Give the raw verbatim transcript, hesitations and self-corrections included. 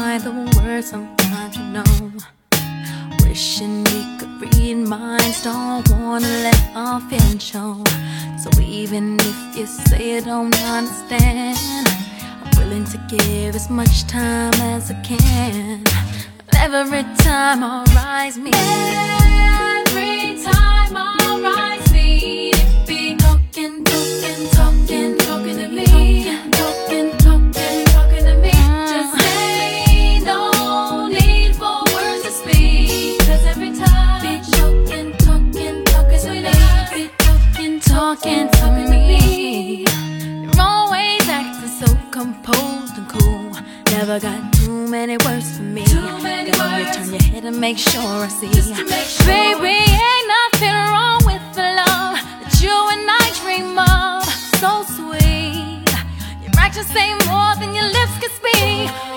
find the words sometimes, you know. Wishing we could read minds, don't wanna let our feelings show. So even if you say you don't understand, I'm willing to give as much time as I can. Every time I rise me, every time I rise me, it be talking, talking, talking, talking to me, talking, talking, talking to me. Just say no need for words to speak, 'cause every time be talking, talking, talking to me, be talking, talking to me. You're always acting so composed and cool. Never got too many words for me. Too many words. You turn your head and make sure I see. Just to make sure. Baby, ain't nothing wrong with the love that you and I dream of. So sweet. Your actions say more than your lips can speak.